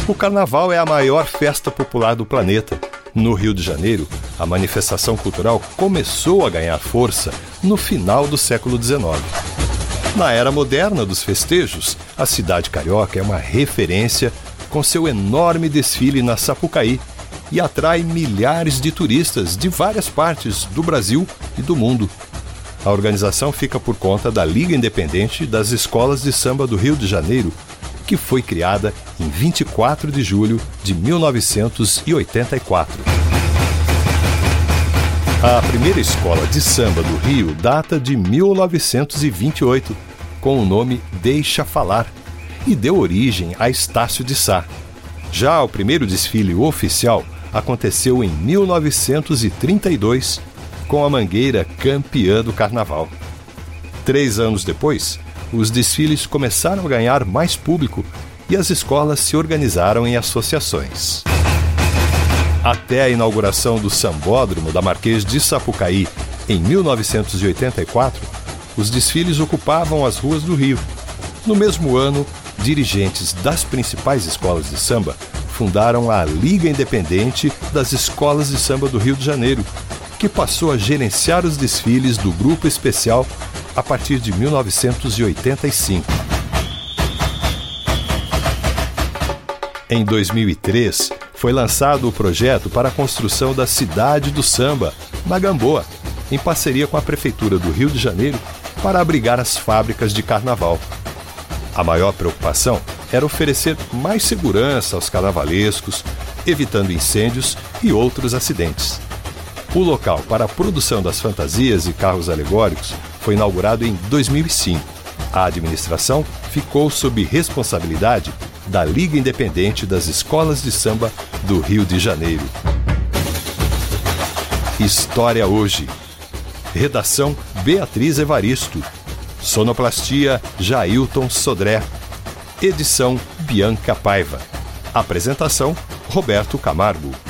O Carnaval é a maior festa popular do planeta. No Rio de Janeiro, a manifestação cultural começou a ganhar força no final do século XIX. Na era moderna dos festejos, a cidade carioca é uma referência com seu enorme desfile na Sapucaí e atrai milhares de turistas de várias partes do Brasil e do mundo. A organização fica por conta da Liga Independente das Escolas de Samba do Rio de Janeiro, que foi criada em 24 de julho de 1984. A primeira escola de samba do Rio data de 1928, com o nome Deixa Falar, e deu origem a Estácio de Sá. Já o primeiro desfile oficial aconteceu em 1932, com a Mangueira campeã do Carnaval. 3 anos depois, os desfiles começaram a ganhar mais público e as escolas se organizaram em associações. Até a inauguração do Sambódromo da Marquês de Sapucaí, em 1984, os desfiles ocupavam as ruas do Rio. No mesmo ano, dirigentes das principais escolas de samba fundaram a Liga Independente das Escolas de Samba do Rio de Janeiro, que passou a gerenciar os desfiles do Grupo Especial a partir de 1985. Em 2003, foi lançado o projeto para a construção da Cidade do Samba, na Gamboa, em parceria com a Prefeitura do Rio de Janeiro, para abrigar as fábricas de carnaval. A maior preocupação era oferecer mais segurança aos carnavalescos, evitando incêndios e outros acidentes. O local para a produção das fantasias e carros alegóricos foi inaugurado em 2005. A administração ficou sob responsabilidade da Liga Independente das Escolas de Samba do Rio de Janeiro. História Hoje. Redação Beatriz Evaristo. Sonoplastia Jailton Sodré. Edição Bianca Paiva. Apresentação Roberto Camargo.